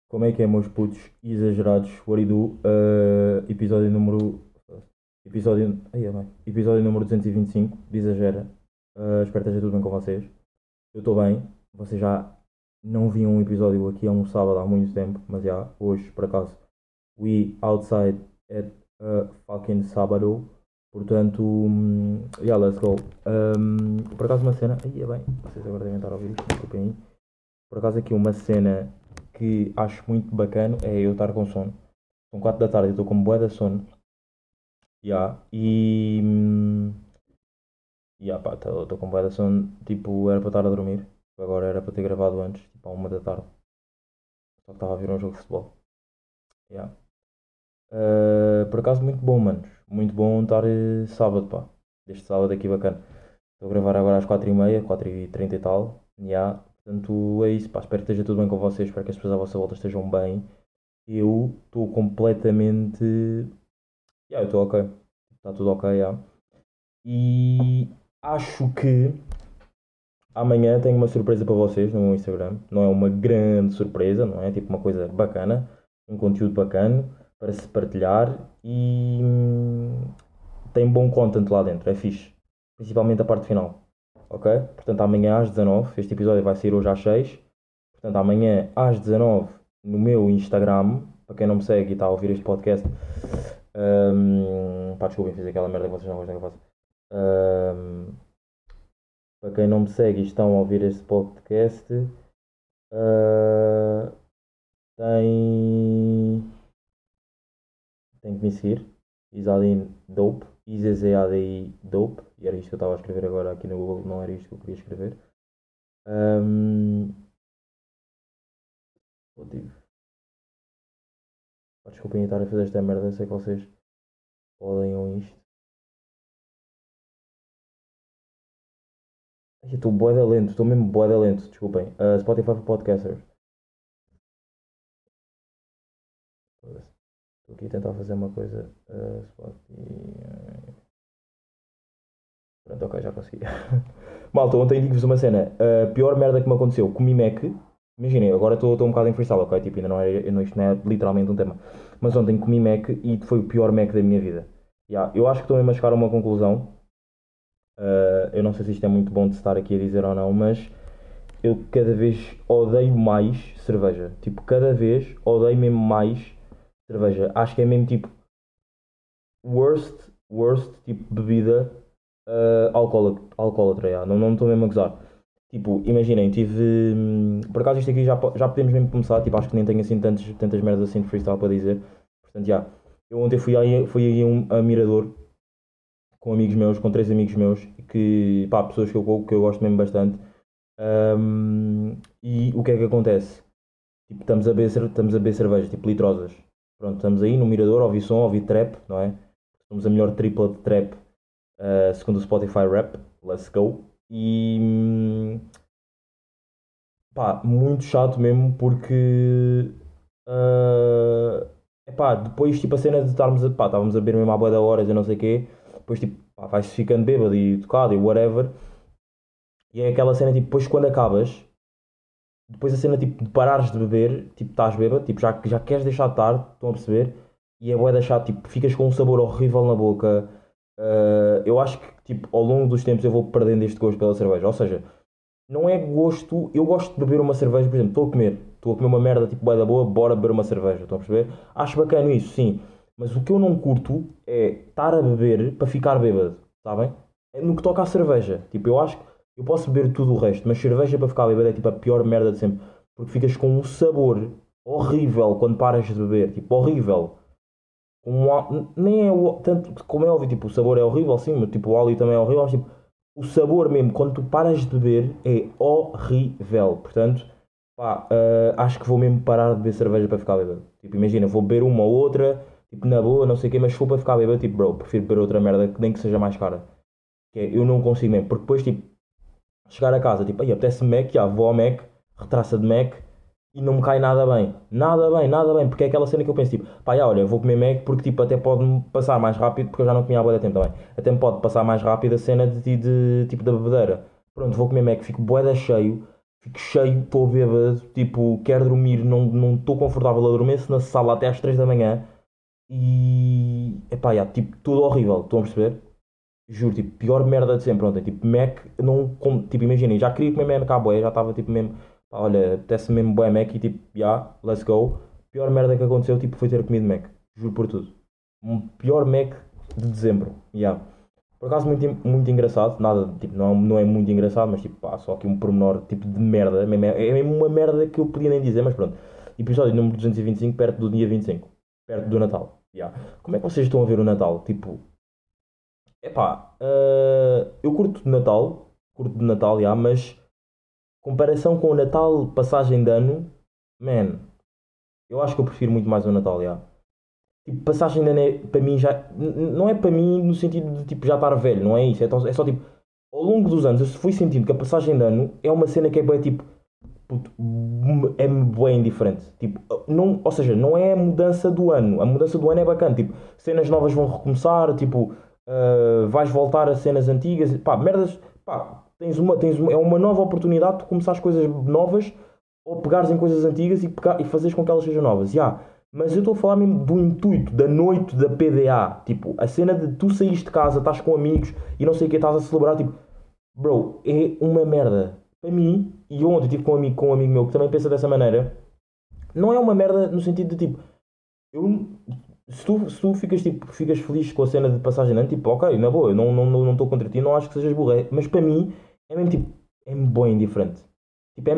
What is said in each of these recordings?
Como é que é, meus putos exagerados? What do you do? Episódio número. Episódio. Ai, é bem. Episódio número 225 de Exagera. Espero que esteja tudo bem com vocês. Eu estou bem. Vocês já não viam um episódio aqui há um sábado há muito tempo, mas já, hoje, por acaso, we outside at fucking sábado. Portanto, let's go. Por acaso, uma cena. Aí é bem. Vocês agora devem estar a ouvir isto, desculpem aí. Por acaso, aqui uma cena que acho muito bacana é eu estar com sono. São 4 da tarde e estou com bué de sono. E. Pá, estou com bué de sono. Tipo, era para estar a dormir. Agora era para ter gravado antes, tipo à 1 da tarde. Só que estava a ver um jogo de futebol. Yeah. Por acaso, muito bom, manos. Muito bom estar sábado, pá. Este sábado aqui bacana. Estou a gravar agora às 4h30, 4h30 e tal. Portanto, é isso, pá. Espero que esteja tudo bem com vocês. Espero que as pessoas à vossa volta estejam bem. Eu estou completamente. Eu estou ok. Está tudo ok, E acho que amanhã tenho uma surpresa para vocês no meu Instagram. Não é uma grande surpresa, não é? Tipo uma coisa bacana, um conteúdo bacana para se partilhar e tem bom content lá dentro, é fixe. Principalmente a parte final. Ok? Portanto, amanhã às 19, este episódio vai sair hoje às 6. Portanto, amanhã às 19 no meu Instagram, para quem não me segue e está a ouvir este podcast, pá, desculpem, fiz aquela merda que vocês não gostam que eu faça. Para quem não me segue e estão a ouvir este podcast, uh, tem que me seguir. Isadin Dope, IZZADI Dope, e era isto que eu estava a escrever agora aqui no Google, não era isto que eu queria escrever. Desculpem estar a fazer esta merda, sei que vocês odeiam isto. Estou bué de lento, estou mesmo bué de lento, desculpem. Spotify for Podcasters. Estou aqui a tentar fazer uma coisa. Pronto, ok, já consegui. Malta, ontem digo-vos uma cena. A pior merda que me aconteceu, comi Mac. Imaginem, agora estou um bocado em freestyle, ok? Tipo, ainda não é, isto não é literalmente um tema. Mas ontem comi Mac e foi o pior Mac da minha vida. Eu acho que estou mesmo a chegar a uma conclusão. Eu não sei se isto é muito bom de estar aqui a dizer ou não, mas eu cada vez odeio mais cerveja. Tipo, cada vez odeio mesmo mais cerveja. Acho que é mesmo tipo worst tipo bebida alcoólatra, não estou mesmo a gozar. Tipo, imaginem, tive. Por acaso isto aqui já podemos mesmo começar, tipo, acho que nem tenho assim tantas merdas assim de freestyle para dizer. Portanto, eu ontem fui aí a Mirador com amigos meus, com 3 amigos meus, que, pá, pessoas que eu gosto mesmo bastante. E o que é que acontece? Tipo, estamos a beber cerveja, tipo, litrosas. Pronto, estamos aí no Mirador, a ouvir som, a ouvir trap, não é? Somos a melhor tripla de trap, segundo o Spotify Rap. Let's go. E pá, muito chato mesmo porque depois tipo a cena de estávamos a beber mesmo à boa da horas e não sei o quê, depois tipo, pá, vais ficando bêbado e tocado e whatever, e é aquela cena tipo, depois quando acabas, depois a cena tipo de parares de beber, tipo estás bêbado, tipo já queres deixar de estar, estão a perceber? E é bué da chato, tipo, ficas com um sabor horrível na boca. Eu acho que tipo, ao longo dos tempos eu vou perdendo este gosto pela cerveja, ou seja, não é gosto. Eu gosto de beber uma cerveja, por exemplo, estou a comer uma merda tipo bué da boa, bora beber uma cerveja, estão a perceber? Acho bacana isso, sim. Mas o que eu não curto é estar a beber para ficar bêbado, sabem? É no que toca à cerveja. Tipo, eu acho que eu posso beber tudo o resto, mas cerveja para ficar bêbado é tipo a pior merda de sempre. Porque ficas com um sabor horrível quando paras de beber, tipo, horrível. Nem é tanto como é óbvio, tipo, o sabor é horrível, sim, mas tipo, o óleo também é horrível, mas, tipo, o sabor mesmo, quando tu paras de beber, é horrível. Portanto, pá, acho que vou mesmo parar de beber cerveja para ficar bêbado. Tipo, imagina, vou beber uma ou outra, tipo, na boa, não sei o quê, mas se for para ficar bêbado, tipo, bro, prefiro beber outra merda, que nem que seja mais cara. Que é, eu não consigo mesmo, porque depois, tipo, chegar a casa, tipo, aí apetece Mac, vou ao Mac, retraça de Mac, e não me cai nada bem. Nada bem, nada bem, porque é aquela cena que eu penso, tipo, pá, olha, vou comer Mac porque, tipo, até pode-me passar mais rápido, porque eu já não comia há bué de tempo também. Até me pode passar mais rápido a cena tipo, da bebedeira. Pronto, vou comer Mac, fico bué da cheio, fico cheio, estou bêbado, tipo, quero dormir, não estou confortável, adormeço na sala até às 3 da manhã e, epá, já, tipo, tudo horrível, estão a perceber? Juro, tipo, pior merda de sempre ontem, tipo, Mac, não, tipo, imaginem, já queria comer Mac à boia, já estava, tipo, mesmo, pá, olha, apetece mesmo bué Mac e, tipo, já, let's go. Pior merda que aconteceu, tipo, foi ter comido Mac, juro por tudo. Um pior Mac de dezembro, já. Por acaso, muito engraçado, nada, tipo, não é muito engraçado, mas, tipo, pá, só aqui um pormenor, tipo, de merda, é mesmo uma merda que eu podia nem dizer, mas pronto. Episódio número 225, perto do dia 25, perto do Natal, já. Como é que vocês estão a ver o Natal? Tipo, epá, eu curto de Natal, já, mas comparação com o Natal, passagem de ano, man, eu acho que eu prefiro muito mais o Natal, já. Tipo, passagem de ano é, para mim já, não é para mim no sentido de tipo já estar velho, não é isso, é só tipo, ao longo dos anos eu fui sentindo que a passagem de ano é uma cena que é bem tipo, puto, é bem diferente, tipo, não, ou seja, não é a mudança do ano, a mudança do ano é bacana, tipo, cenas novas vão recomeçar, tipo, vais voltar a cenas antigas, pá, merdas, pá, é uma nova oportunidade de começar as coisas novas ou pegares em coisas antigas e fazeres com que elas sejam novas, já. Mas eu estou a falar mesmo do intuito, da noite da PDA, tipo, a cena de tu saís de casa, estás com amigos e não sei o que, estás a celebrar, tipo, bro, é uma merda. Para mim, e eu ontem estive com um amigo meu que também pensa dessa maneira, não é uma merda no sentido de tipo, eu, se tu ficas, tipo, ficas feliz com a cena de passagem de ano, tipo, ok, na boa, eu não estou contra ti, não acho que sejas burro, mas para mim é mesmo tipo, é-me bem indiferente. Tipo,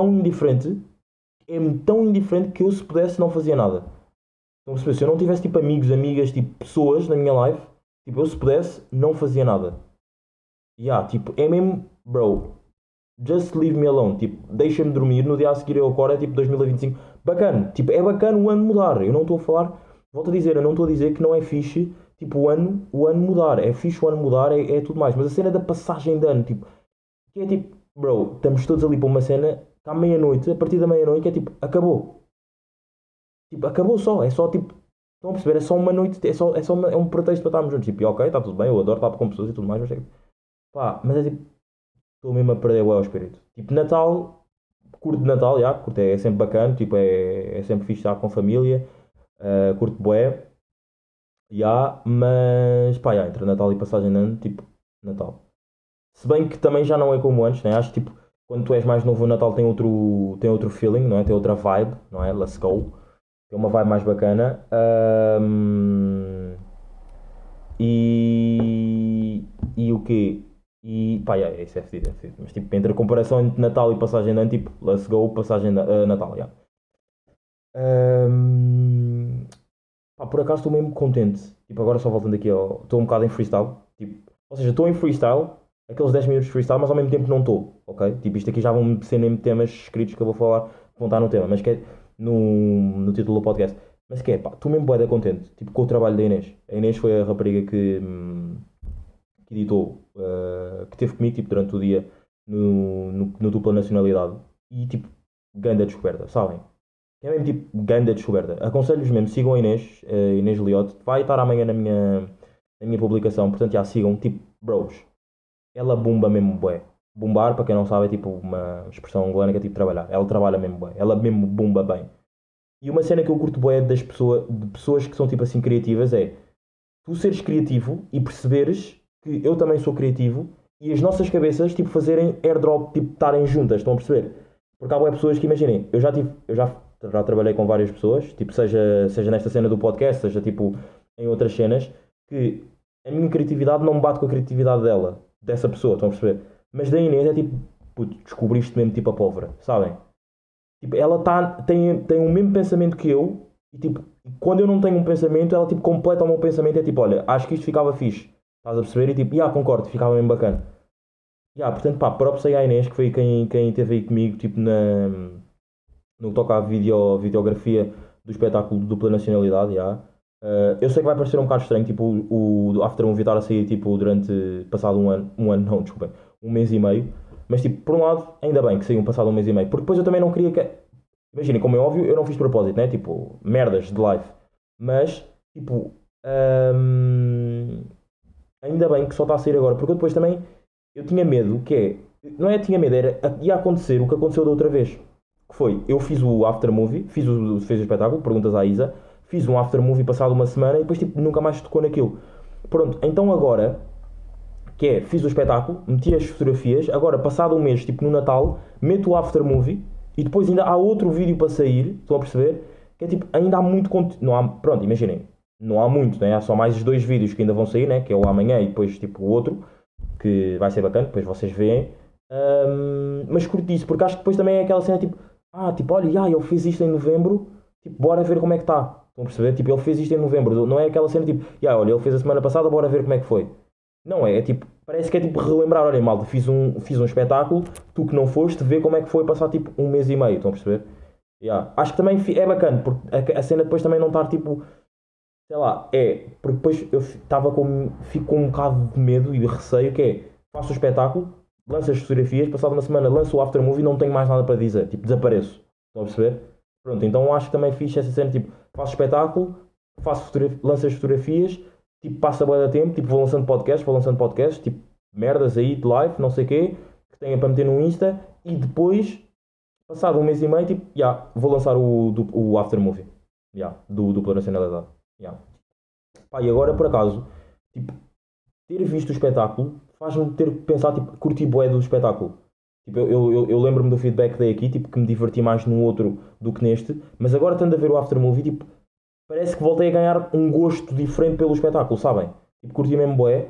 é-me tão indiferente que eu se pudesse não fazia nada. Estão a perceber? Se eu não tivesse tipo amigos, amigas, tipo pessoas na minha life, tipo, eu se pudesse não fazia nada. E tipo, é mesmo, bro, just leave me alone. Tipo, deixa-me dormir, no dia a seguir eu acordo, é tipo 2025. Bacana, tipo, é bacana o ano mudar. Eu não estou a falar, volto a dizer, eu não estou a dizer que não é fixe, tipo, o ano mudar. É fixe o ano mudar, é tudo mais. Mas a cena da passagem de ano, tipo, que é tipo, bro, estamos todos ali para uma cena, está meia-noite, a partir da meia-noite, que é tipo, acabou. Tipo, acabou só, é só tipo, estão a perceber? É só uma noite, é um pretexto para estarmos juntos. Tipo, ok, está tudo bem, eu adoro estar com pessoas e tudo mais, mas é, pá, mas é tipo, estou mesmo a perder o espírito. Tipo, Natal, curto de Natal, já, curto, é sempre bacana, tipo, é sempre fixe estar com família, curto bué, já, mas pá, já, entre Natal e passagem de ano, tipo, Natal. Se bem que também já não é como antes, né? Acho que tipo, quando tu és mais novo, o Natal tem outro feeling, não é? Tem outra vibe, não é? Let's go. Tem uma vibe mais bacana. E. E o quê? E pá, yeah, isso é fedido, é fedido. Mas tipo, entre a comparação entre Natal e passagem de ano, tipo, let's go, passagem de Natal, yeah. Ahm, Pá, por acaso estou mesmo contente. Tipo, agora só voltando aqui ao. Estou um bocado em freestyle. Tipo, ou seja, estou em freestyle, aqueles 10 minutos de freestyle, mas ao mesmo tempo não estou, ok? Tipo, isto aqui já vão ser mesmo temas escritos que eu vou falar, vão estar no tema, mas que é no título do podcast. Mas que é, pá, estou mesmo bué da contente, tipo, com o trabalho da Inês. A Inês foi a rapariga que editou, que esteve comigo, tipo, durante o dia no Dupla Nacionalidade. E, tipo, grande descoberta, sabem? É mesmo tipo grande descoberta. Aconselho-vos mesmo, sigam a Inês, Inês Liotte. Vai estar amanhã na minha publicação, portanto já sigam, tipo, bros. Ela bomba mesmo bué. Bombar, para quem não sabe, é tipo uma expressão angolana que é tipo trabalhar. Ela trabalha mesmo bué. Ela mesmo bomba bem. E uma cena que eu curto bué de pessoas que são tipo assim criativas é tu seres criativo e perceberes que eu também sou criativo e as nossas cabeças tipo fazerem airdrop, tipo estarem juntas, estão a perceber? Porque há bué pessoas que imaginem, eu já trabalhei com várias pessoas, tipo seja nesta cena do podcast, seja tipo em outras cenas, que a minha criatividade não bate com a criatividade dessa pessoa, estão a perceber? Mas da Inês é tipo, puto, descobriste mesmo tipo a pólvora, sabem? Tipo, ela tem o mesmo pensamento que eu e tipo, quando eu não tenho um pensamento, ela tipo completa o meu pensamento, é tipo, olha, acho que isto ficava fixe. Estás a perceber? E tipo, concordo, ficava mesmo bacana. Portanto, pá, próprio sei à Inês, que foi quem esteve aí comigo, tipo, no que toca à videografia do espetáculo de dupla nacionalidade, eu sei que vai parecer um bocado estranho, tipo, o After Movie estar a sair, tipo, durante, passado um ano não, desculpem, um mês e meio, mas, tipo, por um lado, ainda bem que saiu passado um mês e meio, porque depois eu também não queria que, imaginem, como é óbvio, eu não fiz de propósito, né, tipo, merdas de live, mas, tipo, hum, ainda bem que só está a sair agora, porque eu depois também, eu tinha medo, que é, Não é tinha medo, ia acontecer o que aconteceu da outra vez. Que foi, eu fiz o after movie, fez o espetáculo, perguntas à Isa, fiz um after movie passado uma semana e depois tipo, nunca mais tocou naquilo. Pronto, então agora, que é, fiz o espetáculo, meti as fotografias, agora passado um mês, tipo no Natal, meto o after movie e depois ainda há outro vídeo para sair, estão a perceber? Que é tipo, ainda há muito conteúdo, não há, pronto, imaginem, não há muito, né? Há só mais os 2 vídeos que ainda vão sair, né? Que é o amanhã e depois tipo o outro, que vai ser bacana, depois vocês veem. Mas curto isso, porque acho que depois também é aquela cena tipo, tipo, olha, ele fez isto em novembro, tipo, bora ver como é que está. Estão a perceber? Tipo, ele fez isto em novembro, não é aquela cena tipo, olha, ele fez a semana passada, bora ver como é que foi. Não é, é tipo, parece que é tipo relembrar, olha, malta, fiz um espetáculo, tu que não foste, vê como é que foi passar tipo um mês e meio, estão a perceber? Acho que também é bacana, porque a cena depois também não estar tipo, sei lá, porque depois eu fico com um bocado de medo e de receio, que é, faço o espetáculo, lanço as fotografias, passado uma semana lanço o aftermovie e não tenho mais nada para dizer, tipo, desapareço, estão a perceber? Pronto, então acho que também fiz essa cena, tipo, faço espetáculo, lanço as fotografias, tipo, passa bué de tempo, tipo, vou lançando podcasts, tipo, merdas aí de live, não sei o quê, que tenha para meter no Insta, e depois, passado um mês e meio, tipo, vou lançar o aftermovie, do Dupla Nacionalidade. Pá, e agora, por acaso, tipo, ter visto o espetáculo faz-me ter que pensar, tipo, curti bué do espetáculo. Tipo, eu lembro-me do feedback que dei aqui, tipo, que me diverti mais no outro do que neste, mas agora estando a ver o aftermovie, tipo, parece que voltei a ganhar um gosto diferente pelo espetáculo, sabem? Tipo, curti mesmo bué.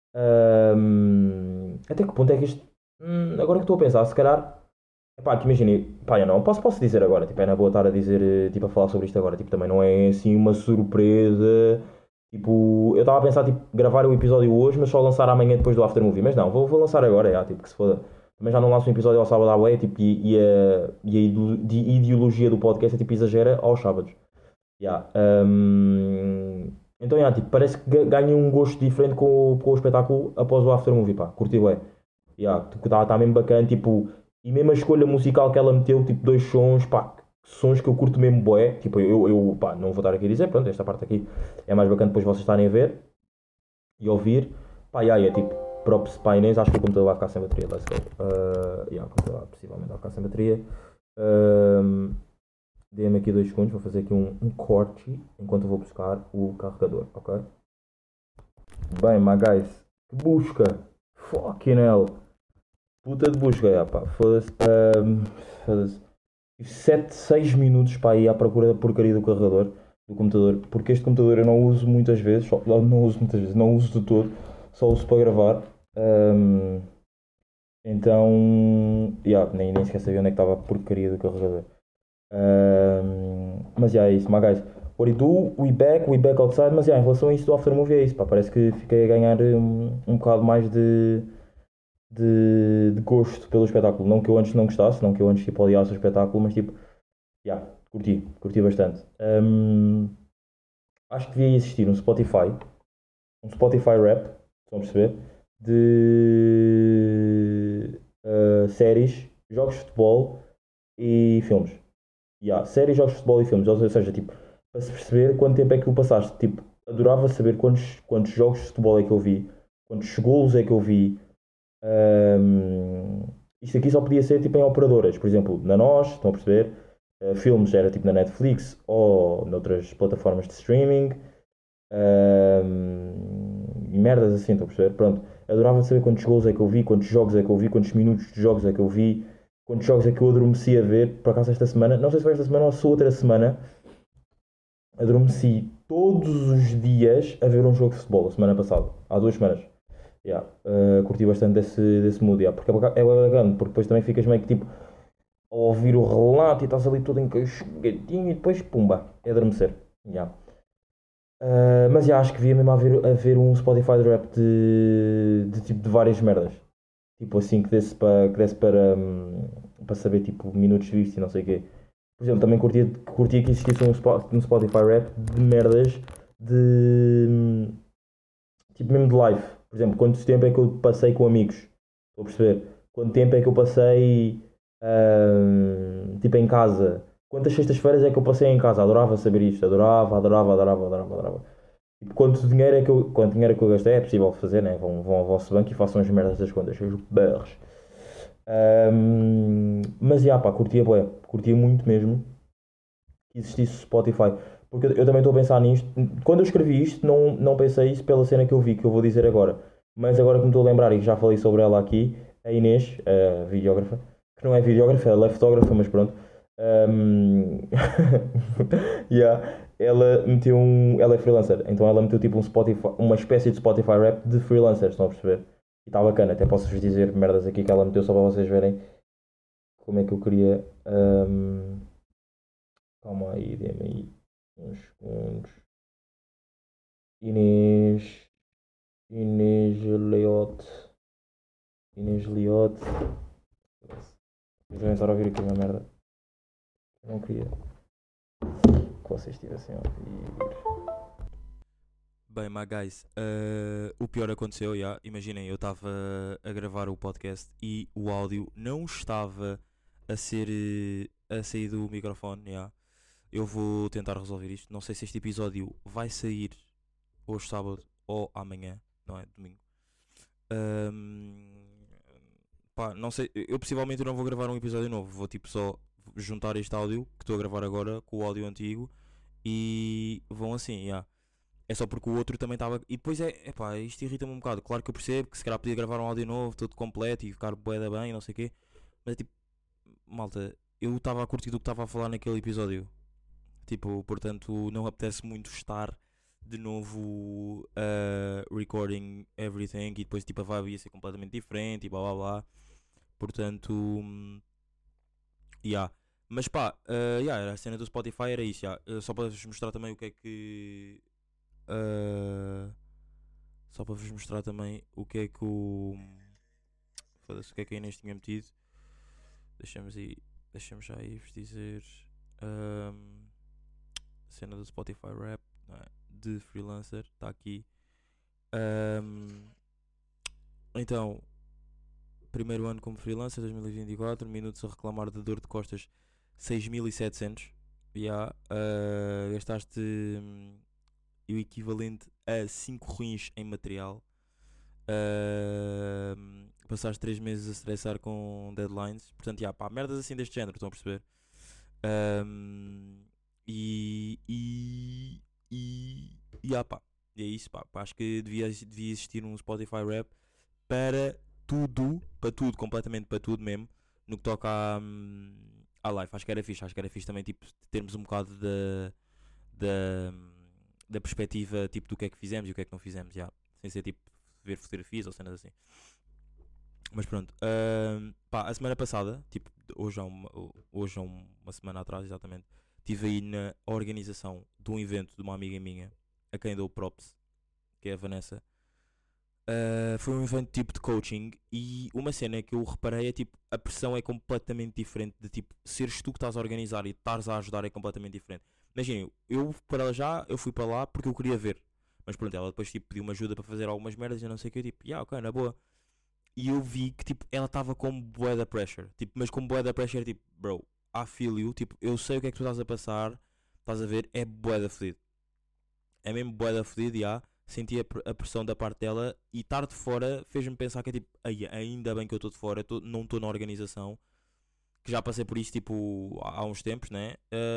Até que ponto é que isto... agora que estou a pensar, se calhar... Epá, que imaginei... Pá, eu não posso dizer agora, tipo, é na boa estar a dizer, tipo, a falar sobre isto agora, tipo, também não é assim uma surpresa... Tipo, eu estava a pensar, tipo, gravar o episódio hoje, mas só lançar amanhã depois do aftermovie. Mas não, vou lançar agora, tipo, que se foda. Também já não lanço um episódio ao sábado à bué, tipo, e a ideologia do podcast é, tipo, exagera aos sábados. Yeah. Então, tipo, parece que ganhei um gosto diferente com o espetáculo após o aftermovie, pá, curti bué. Tá mesmo bacana, tipo, e mesmo a escolha musical que ela meteu, tipo, 2 sons, pá, sons que eu curto mesmo bué, tipo, pá, não vou estar aqui a dizer, pronto, esta parte aqui é mais bacana depois vocês estarem a ver e ouvir, pá, é tipo, props para a Inês, acho que o computador vai ficar sem bateria, let's go. O computador possivelmente vai ficar sem bateria. Dê-me aqui 2 segundos, vou fazer aqui um corte enquanto eu vou buscar o carregador, ok? Bem, my guys, que busca! Fucking hell! Puta de busca, pá, foda-se. Foda-se. 6 minutos para ir à procura da porcaria do carregador do computador, porque este computador eu não uso muitas vezes, não uso de todo, só uso para gravar. Então, nem sequer sabia onde é que estava a porcaria do carregador. Mas é isso, my guys. What do, we back outside, mas em relação a isso do aftermovie é isso, pá, parece que fiquei a ganhar um bocado mais de gosto pelo espetáculo. Não que eu antes não gostasse, não que eu antes tipo, odiasse o espetáculo, mas tipo, curti bastante. Acho que devia existir um Spotify Rap, estão a perceber? De séries, jogos de futebol e filmes. Séries, jogos de futebol e filmes, ou seja, tipo, para se perceber quanto tempo é que tu passaste. Tipo, adorava saber quantos jogos de futebol é que eu vi, quantos golos é que eu vi. Isto aqui só podia ser tipo em operadoras, por exemplo, na Nós, estão a perceber? Filmes era tipo na Netflix ou noutras plataformas de streaming. E merdas assim, estão a perceber? Pronto, adorava saber quantos gols é que eu vi, quantos jogos é que eu vi, quantos minutos de jogos é que eu vi, quantos jogos é que eu adormeci a ver. Por acaso esta semana, não sei se foi esta semana ou se outra semana, adormeci todos os dias a ver um jogo de futebol, a semana passada, há 2 semanas. Curti bastante desse mood, porque é bacana, porque depois também ficas meio que tipo a ouvir o relato e estás ali todo encaixadinho e depois pumba, é adormecer. Mas acho que devia mesmo haver um Spotify de rap de tipo de várias merdas. Tipo assim que desse para saber tipo minutos vistos e não sei o quê. Por exemplo, também curtia que existisse um Spotify rap de merdas de tipo mesmo de live. Por exemplo, quanto tempo é que eu passei com amigos? Estou a perceber? Quanto tempo é que eu passei tipo em casa? Quantas sextas-feiras é que eu passei em casa? Adorava saber isto. Adorava. Tipo, quanto dinheiro é que eu gastei? É possível fazer, né? Vão ao vosso banco e façam as merdas das contas, os berros. Mas já, pá, curtia bué, curtia muito mesmo que existisse Spotify. Porque eu também estou a pensar nisto. Quando eu escrevi isto, não pensei isso pela cena que eu vi, que eu vou dizer agora. Mas agora que me estou a lembrar e que já falei sobre ela aqui, a Inês, a videógrafa, que não é videógrafa, ela é fotógrafa, mas pronto. Um... yeah, ela meteu ela é freelancer, então ela meteu tipo um Spotify, uma espécie de Spotify Rap de freelancers, estão a perceber? E está bacana, até posso-vos dizer merdas aqui que ela meteu só para vocês verem como é que eu queria. Calma aí, dê-me aí uns segundos. Inês. Inês Leote. Inês Leote. Vocês devem estar a ouvir aqui uma merda. Eu não queria que vocês estivessem a ouvir. Bem, my guys, o pior aconteceu, já. Imaginem, eu estava a gravar o podcast e o áudio não estava a sair do microfone, já. Eu vou tentar resolver isto. Não sei se este episódio vai sair hoje sábado ou amanhã, não é? Domingo. Ahm, Pá, não sei, eu possivelmente não vou gravar um episódio novo. Vou tipo só juntar este áudio que estou a gravar agora com o áudio antigo e vão assim, já. É só porque o outro também estava. E depois pá, isto irrita-me um bocado. Claro que eu percebo que se calhar podia gravar um áudio novo, todo completo e ficar bué da bem, não sei o quê. Mas é tipo, malta, eu estava a curtir do que estava a falar naquele episódio. Tipo, portanto, não apetece muito estar de novo recording everything e depois tipo a vibe ia ser completamente diferente e blá blá blá. Portanto, yeah. Mas pá, yeah, a cena do Spotify era isso, yeah. Só para vos mostrar também o que é que. Uh, Só para vos mostrar também o que é que o. Foda-se, o que é que a Inês tinha metido. Deixamos aí. Deixamos já aí vos dizer. Um, a cena do Spotify Rap, não é? De freelancer. Está aqui. Um, então, primeiro ano como freelancer, 2024. Minutos a reclamar de dor de costas, 6.700. Yeah, gastaste o equivalente a 5 ruins em material. Passaste 3 meses a estressar com deadlines. Portanto, pá, merdas assim deste género, estão a perceber? Um, e, e, pá, e é isso, pá. Acho que devia existir um Spotify Rap para tudo, completamente para tudo mesmo, no que toca à live. Acho que era fixe também, tipo, termos um bocado da, da perspectiva, tipo, do que é que fizemos e o que é que não fizemos, já. Sem ser, tipo, ver fotografias ou cenas assim. Mas pronto, pá, a semana passada, tipo, hoje há uma semana atrás, exatamente, estive aí na organização de um evento de uma amiga minha, a quem dou props, que é a Vanessa. Foi um evento tipo de coaching e uma cena que eu reparei é tipo, a pressão é completamente diferente de tipo, seres tu que estás a organizar e estares a ajudar é completamente diferente. Imaginem, eu fui para lá porque eu queria ver. Mas pronto, ela depois tipo, pediu-me ajuda para fazer algumas merdas e eu não sei o que, eu tipo, ok, na boa. E eu vi que tipo, ela estava com bué da pressure, tipo, mas com bué da pressure, tipo, bro, I feel you, tipo, eu sei o que é que tu estás a passar, estás a ver, é bué da fedido. É mesmo bué da fedido, já. Senti a pressão da parte dela e estar de fora fez-me pensar que é tipo, ainda bem que eu estou de fora, não estou na organização, que já passei por isso tipo há uns tempos, né?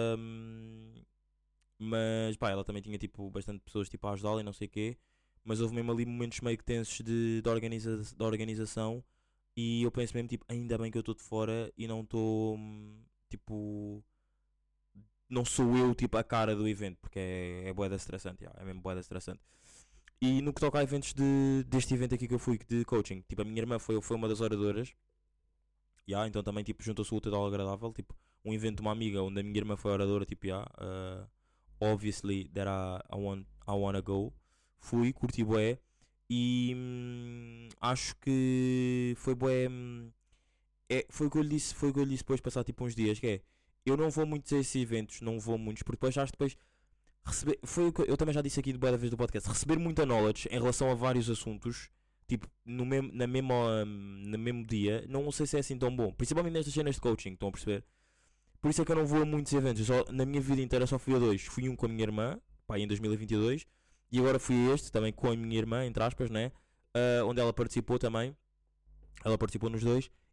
Mas pá, ela também tinha tipo bastante pessoas tipo, a ajudá-la e não sei o quê. Mas houve mesmo ali momentos meio que tensos de organização. E eu penso mesmo tipo, ainda bem que eu estou de fora e não estou tipo. Não sou eu tipo a cara do evento, porque é bué da estressante, é mesmo bué da estressante. E no que toca a eventos deste evento aqui que eu fui de coaching, tipo a minha irmã foi uma das oradoras. Então também tipo juntou-se o útil ao agradável, tipo um evento de uma amiga onde a minha irmã foi oradora, tipo obviously that I wanna go. Fui, curti bué e acho que foi bué. Foi o que eu lhe disse, foi o que eu lhe disse depois de passar tipo uns dias, que é, eu não vou muitos a esses eventos, não vou muitos, porque depois acho que depois receber, foi o que eu também já disse aqui de boa vez do podcast, receber muita knowledge em relação a vários assuntos, tipo, no mesmo dia, não sei se é assim tão bom, principalmente nestas cenas de coaching, estão a perceber? Por isso é que eu não vou a muitos eventos. Na minha vida inteira só fui a dois. Fui um com a minha irmã, pá, em 2022, e agora fui a este, também com a minha irmã, entre aspas, né? Onde ela participou também. Ela participou nos dois.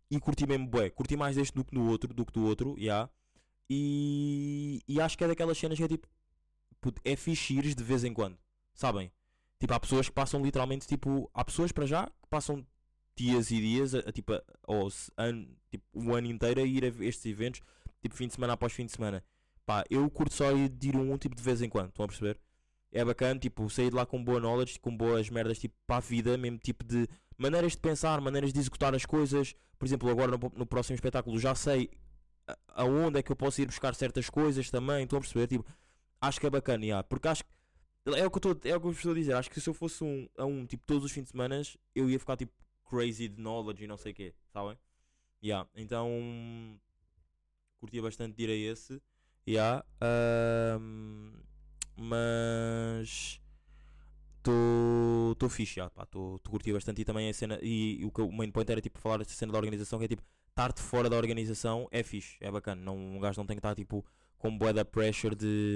e curti mesmo bué. Curti mais deste do que do outro, yeah. E acho que é daquelas cenas que é tipo, puto, é fixe ires de vez em quando, sabem? Tipo, há pessoas que passam literalmente, tipo, há pessoas para já que passam dias e dias, tipo, tipo, um ano inteiro a ir a estes eventos, tipo, fim de semana após fim de semana. Pá, eu curto só ir de ir tipo de vez em quando, estão a perceber? É bacana, tipo, sair de lá com boa knowledge, com boas merdas, tipo, para a vida, mesmo tipo de maneiras de pensar, maneiras de executar as coisas. Por exemplo, agora no próximo espetáculo já sei aonde é que eu posso ir buscar certas coisas também, estão a perceber? Tipo, acho que é bacana, yeah, porque acho que é o que eu estou a dizer. Acho que se eu fosse tipo, todos os fins de semana, eu ia ficar tipo crazy de knowledge e não sei o quê, sabem? Yeah, então curtia bastante de ir a esse. Yeah, mas estou fixe, já, estou curti bastante. E também a cena, e o main point era tipo falar dessa cena da organização, que é tipo, estar-te fora da organização é fixe, é bacana. Não, um gajo não tem que estar tipo com bué da pressure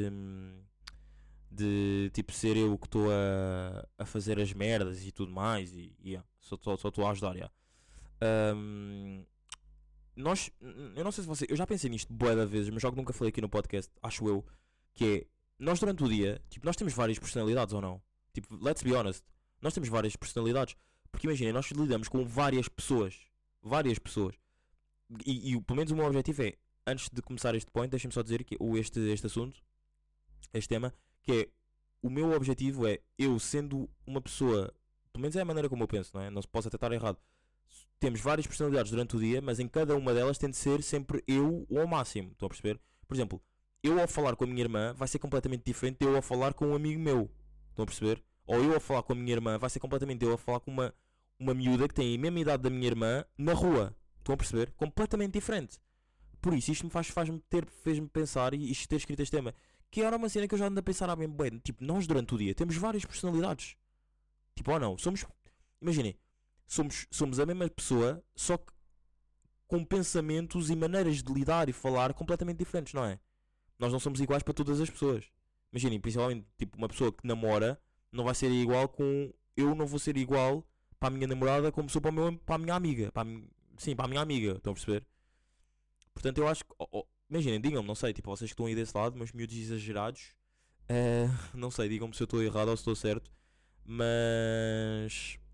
de tipo ser eu que estou a fazer as merdas e tudo mais. E yeah, só estou a ajudar. Yeah. Eu não sei se você, eu já pensei nisto bué da vezes, mas já que nunca falei aqui no podcast, acho eu, que é, nós durante o dia, tipo, nós temos várias personalidades ou não? Tipo, let's be honest, nós temos várias personalidades, porque imaginem, nós lidamos com várias pessoas, e pelo menos o meu objetivo é, antes de começar este point, deixem-me só dizer que este assunto, este tema, que é, o meu objetivo é, eu sendo uma pessoa, pelo menos é a maneira como eu penso, não é? Não se possa até estar errado. Temos várias personalidades durante o dia, mas em cada uma delas tem de ser sempre eu ou ao máximo. Estão a perceber? Por exemplo, eu ao falar com a minha irmã vai ser completamente diferente de eu a falar com um amigo meu. Estão a perceber? Ou eu a falar com a minha irmã vai ser completamente eu a falar com uma miúda que tem a mesma idade da minha irmã na rua. Estão a perceber? Completamente diferente. Por isso, isto fez-me pensar e isto ter escrito este tema. Que era uma cena que eu já ando a pensar há bem bem. Tipo, nós durante o dia temos várias personalidades. Tipo, ou não? Imaginem, somos a mesma pessoa, só que com pensamentos e maneiras de lidar e falar completamente diferentes, não é? Nós não somos iguais para todas as pessoas. Imaginem, principalmente, tipo, uma pessoa que namora não vai ser igual com. Eu não vou ser igual para a minha namorada como sou para a minha amiga. Sim, para a minha amiga, estão a perceber? Portanto, eu acho que. Imaginem, digam-me, não sei, tipo, vocês que estão aí desse lado, meus miúdos exagerados, não sei, digam-me se eu estou errado ou se estou certo, mas.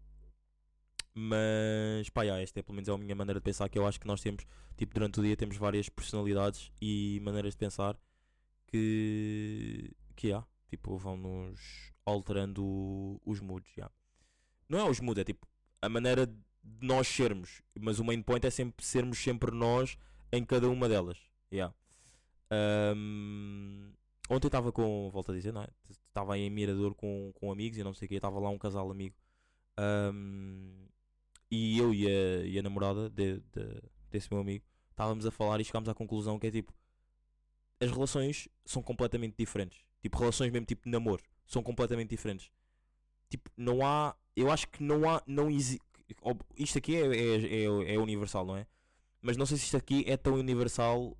Mas, pá, esta é pelo menos a minha maneira de pensar, que eu acho que nós temos, tipo, durante o dia temos várias personalidades e maneiras de pensar que tipo, vão-nos alterando os moods, Não é os moods, é tipo, a maneira de nós sermos, mas o main point é sempre sermos sempre nós em cada uma delas, Ontem estava volto a dizer, não é? Estava em Mirador com amigos e não sei o que, estava lá um casal amigo. E eu e a namorada desse meu amigo estávamos a falar e chegámos à conclusão que é tipo, as relações são completamente diferentes. Tipo, relações mesmo tipo de namoro são completamente diferentes. Tipo, não há. Eu acho que não há. Não existe. Isto aqui é universal, não é? Mas não sei se isto aqui é tão universal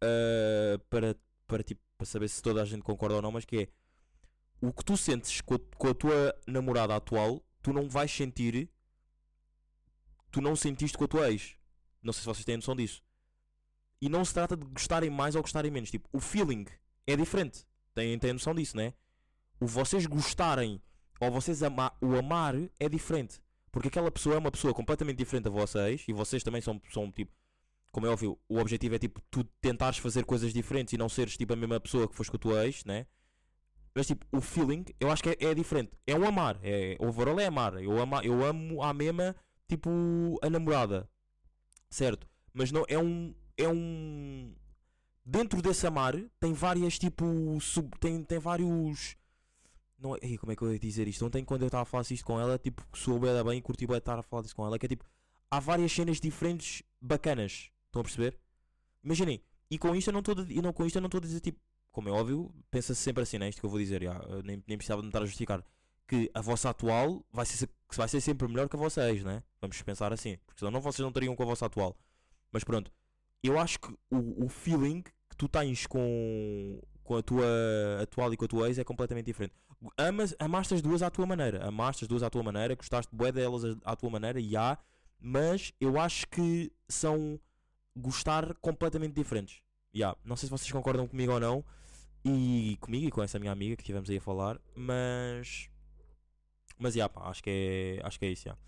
para saber se toda a gente concorda ou não, mas que é o que tu sentes com a tua namorada atual, tu não vais sentir. Tu não sentiste com a tua ex. Não sei se vocês têm noção disso. E não se trata de gostarem mais ou gostarem menos. Tipo, o feeling é diferente. Têm noção disso, né? O vocês gostarem ou vocês o amar é diferente. Porque aquela pessoa é uma pessoa completamente diferente da vossa ex. E vocês também são tipo, como é óbvio, o objetivo é tipo, tu tentares fazer coisas diferentes e não seres tipo a mesma pessoa que foste com a tua ex, né? Mas tipo, o feeling, eu acho que é diferente. É um amar. Overall é amar. Eu amo a mesma, tipo, a namorada. Certo? Mas não é um. Dentro desse amar tem várias tipo. Tem vários. Não, como é que eu ia dizer isto? Ontem quando eu estava a falar isto com ela, tipo, soube ela bem e curti bem estar a falar disso com ela, que é tipo, há várias cenas diferentes bacanas. Estão a perceber? Imaginem, e com isto eu não estou a dizer tipo, como é óbvio, pensa-se sempre assim, né? Isto que eu vou dizer, nem precisava de me estar a justificar que a vossa atual vai ser sempre melhor que a vossa ex, né? Vamos pensar assim, porque senão vocês não teriam com a vossa atual. Mas pronto, eu acho que o feeling que tu tens com a tua atual e com a tua ex é completamente diferente. Amaste as duas à tua maneira, gostaste bué delas à tua maneira, mas eu acho que são gostar completamente diferentes. Não sei se vocês concordam comigo ou não, e comigo e com essa minha amiga que estivemos aí a falar, mas pá, acho que é isso.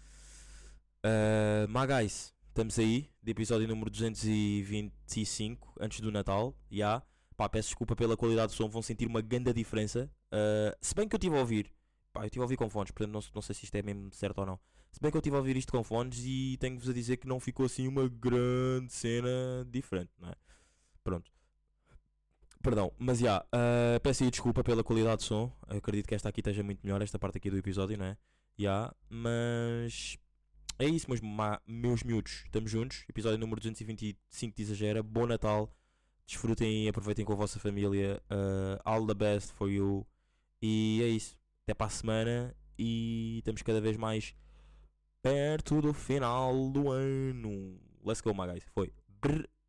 Guys, estamos aí, de episódio número 225, antes do Natal. Pá, peço desculpa pela qualidade do som, vão sentir uma grande diferença. Se bem que eu estive a ouvir, pá, eu estive a ouvir com fones, portanto não sei se isto é mesmo certo ou não. Se bem que eu estive a ouvir isto com fones e tenho-vos a dizer que não ficou assim uma grande cena diferente, não é? Pronto. Perdão, mas peço aí desculpa pela qualidade do som. Eu acredito que esta aqui esteja muito melhor, esta parte aqui do episódio, não é? Mas é isso, meus miúdos. Estamos juntos. Episódio número 225 de Exagera. Bom Natal. Desfrutem e aproveitem com a vossa família. All the best for you. E é isso. Até para a semana. E estamos cada vez mais perto do final do ano. Let's go, my guys. Foi. Brrr.